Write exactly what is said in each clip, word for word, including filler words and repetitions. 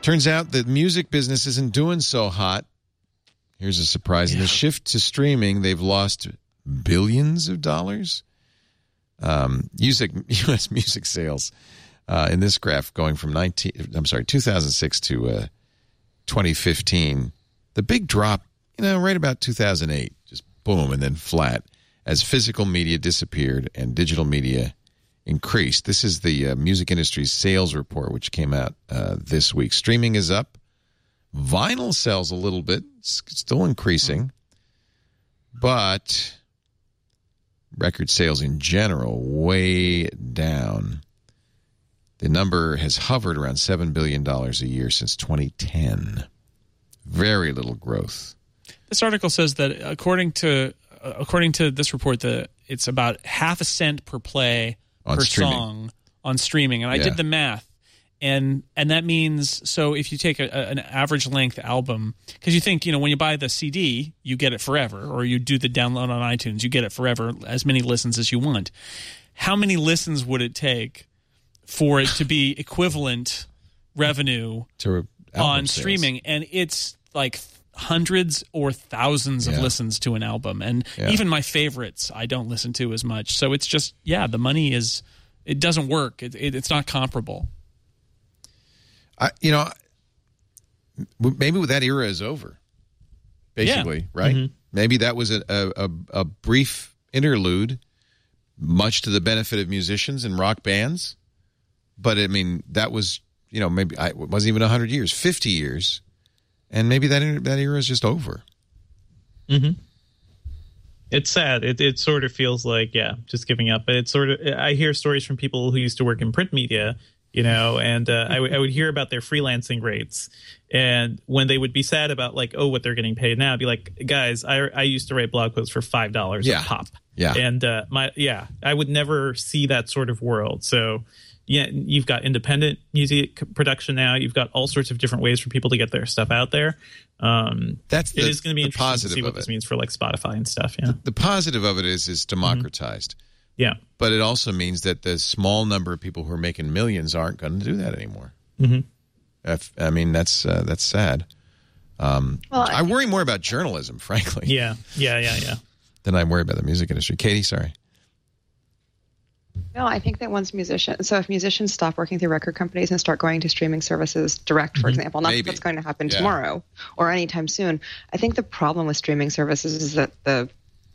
Turns out the music business isn't doing so hot. Here's a surprise. Yeah. In the shift to streaming, they've lost billions of dollars. Um, music, U S music sales uh, in this graph going from nineteen, I'm sorry, two thousand six to uh, twenty fifteen. The big drop, you know, right about two thousand eight, just boom, and then flat as physical media disappeared and digital media increased. This is the uh, music industry's sales report, which came out uh, this week. Streaming is up. Vinyl sells a little bit, it's still increasing, but record sales in general way down. The number has hovered around seven billion dollars a year since twenty ten. Very little growth. This article says that according to uh, according to this report, the it's about half a cent per play on per streaming. song on streaming. And I Yeah. did the math. And and that means, so if you take a, a, an average length album, because you think, you know, when you buy the C D, you get it forever, or you do the download on iTunes, you get it forever, as many listens as you want. How many listens would it take for it to be equivalent revenue to on sales. streaming? And it's like hundreds or thousands of Yeah. listens to an album. And Yeah. even my favorites, I don't listen to as much. So it's just, yeah, the money is, it doesn't work. It, it, it's not comparable. I, you know, maybe that era is over, basically, Yeah. right? Mm-hmm. Maybe that was a, a, a brief interlude, much to the benefit of musicians and rock bands. But, I mean, that was, you know, maybe I, it wasn't even one hundred years, fifty years. And maybe that, that era is just over. Mm-hmm. It's sad. It it sort of feels like, yeah, just giving up. But it's sort of, I hear stories from people who used to work in print media, you know, and uh, I, w- I would hear about their freelancing rates. And when they would be sad about, like, oh, what they're getting paid now, I'd be like, guys, I, I used to write blog posts for five dollars Yeah. a pop. Yeah. And, uh, my yeah, I would never see that sort of world. So, yeah, you've got independent music production now. You've got all sorts of different ways for people to get their stuff out there. Um, That's the, it is going to be the interesting to positive see what of this it. means for, like, Spotify and stuff. Yeah. The positive of it is it's democratized. Yeah. But it also means that the small number of people who are making millions aren't going to do that anymore. Mm-hmm. If, I mean, that's uh, that's sad. Um, Well, I, I worry more about journalism, frankly, Yeah. Yeah. Yeah. Yeah. than I worry about the music industry. Katie, sorry. No, I think that once musicians, so if musicians stop working through record companies and start going to streaming services direct, for example, not Maybe. that that's going to happen Yeah. tomorrow or anytime soon. I think the problem with streaming services is that the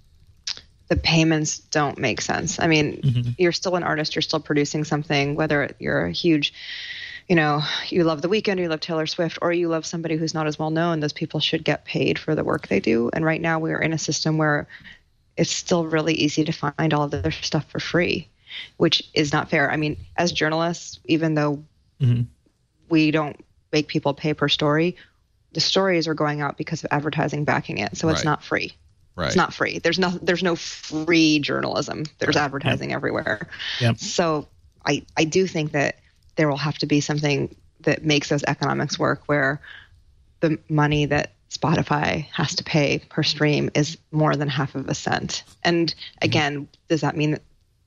the payments don't make sense. I mean, you're still an artist, you're still producing something, whether you're a huge, you know, you love The Weeknd, or you love Taylor Swift, or you love somebody who's not as well known. Those people should get paid for the work they do. And right now we're in a system where it's still really easy to find all of their stuff for free, which is not fair. I mean, as journalists, even though Mm-hmm. we don't make people pay per story, the stories are going out because of advertising backing it. So it's Right. not free. Right. It's not free. There's no there's no free journalism. There's advertising everywhere. Yep. So I I do think that there will have to be something that makes those economics work, where the money that Spotify has to pay per stream is more than half of a cent. And again, does that mean that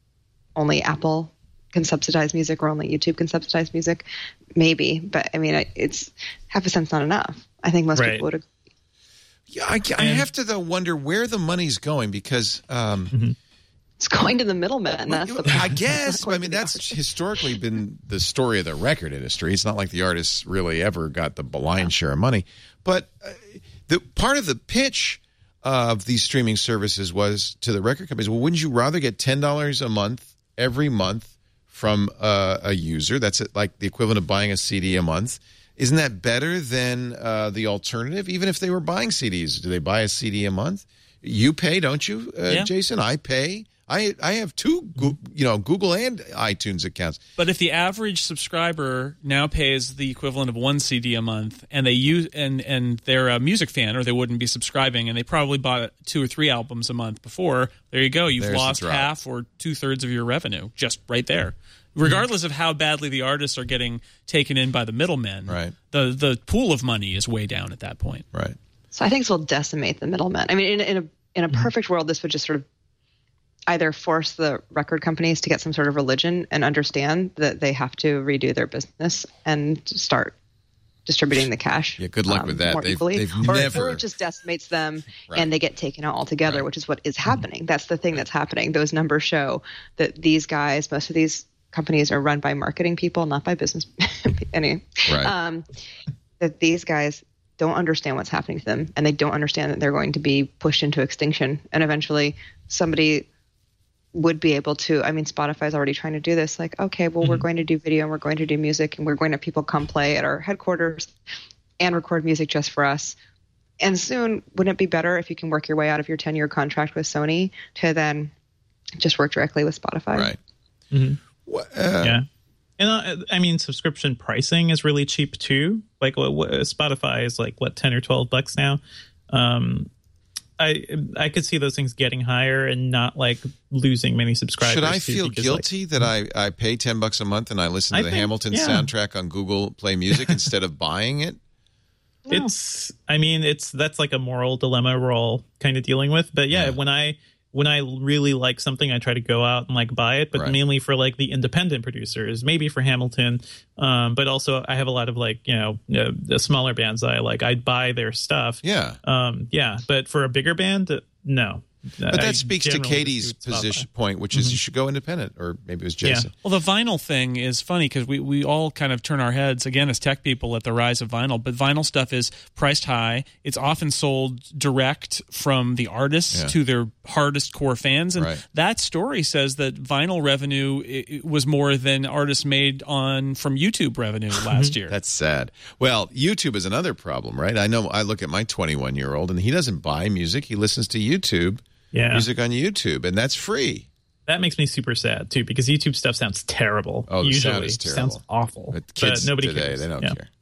only Apple can subsidize music or only YouTube can subsidize music? Maybe, but I mean, it's half a cent's not enough. I think most Right. people would agree. Yeah, I, I have to though wonder where the money's going because um, It's going to the middleman. That's the I guess. I mean, that's historically been the story of the record industry. It's not like the artists really ever got the lion's share of money. But uh, the part of the pitch of these streaming services was to the record companies, well, wouldn't you rather get ten dollars a month every month from uh, a user? That's like the equivalent of buying a C D a month. Isn't that better than uh, the alternative? Even if they were buying C Ds, do they buy a C D a month? You pay, don't you, uh, Yeah. Jason? I pay. I I have two, Go- you know, Google and iTunes accounts. But if the average subscriber now pays the equivalent of one C D a month, and they use and and they're a music fan, or they wouldn't be subscribing, and they probably bought two or three albums a month before, there you go. You've There's the lost drop. half or two thirds of your revenue just right there. Regardless of how badly the artists are getting taken in by the middlemen, Right. the the pool of money is way down at that point. Right. So I think this will decimate the middleman. I mean, in, in a in a perfect world, this would just sort of either force the record companies to get some sort of religion and understand that they have to redo their business and start distributing the cash. Yeah, good luck um, with that. More They've, equally, they've or, never. or it just decimates them, Right. and they get taken out altogether, Right. which is what is happening. That's the thing that's happening. Those numbers show that these guys, most of these companies, are run by marketing people, not by business. any, Right. um, that these guys don't understand what's happening to them, and they don't understand that they're going to be pushed into extinction, and eventually somebody would be able to. I mean, Spotify's already trying to do this. Like, okay, well, mm-hmm. we're going to do video and we're going to do music, and we're going to have people come play at our headquarters and record music just for us. And soon, wouldn't it be better if you can work your way out of your ten-year contract with Sony to then just work directly with Spotify? Right. Mm-hmm. Well, uh, yeah. And uh, I mean, subscription pricing is really cheap too. Like what, what, Spotify is like, what, ten or twelve bucks now? Um, I I could see those things getting higher and not like losing many subscribers. Should I too, feel because, guilty like, that I, I pay ten bucks a month and I listen to I the think, Hamilton yeah. soundtrack on Google Play Music instead of buying it? No. It's, I mean, it's, that's like a moral dilemma we're all kind of dealing with. But yeah, Yeah. when I, when I really like something, I try to go out and like buy it, but Right. mainly for like the independent producers, maybe for Hamilton. Um, but also I have a lot of like, you know, uh, the smaller bands that I like, I'd buy their stuff. Yeah. Um, yeah. But for a bigger band, uh, no. But that speaks to Katie's position point, which is Mm-hmm. you should go independent, or maybe it was Yeah. Jason. Well, the vinyl thing is funny because we, we all kind of turn our heads, again, as tech people at the rise of vinyl. But vinyl stuff is priced high. It's often sold direct from the artists Yeah. to their hardest core fans. And Right. that story says that vinyl revenue i- i- was more than artists made on from YouTube revenue last year. That's sad. Well, YouTube is another problem, right? I know I look at my twenty-one-year-old, and he doesn't buy music. He listens to YouTube, Yeah. music on YouTube, and that's free. That makes me super sad too, because YouTube stuff sounds terrible. Oh, the Usually sound is terrible. sounds awful. But kids but nobody today, cares. they don't Yeah. care.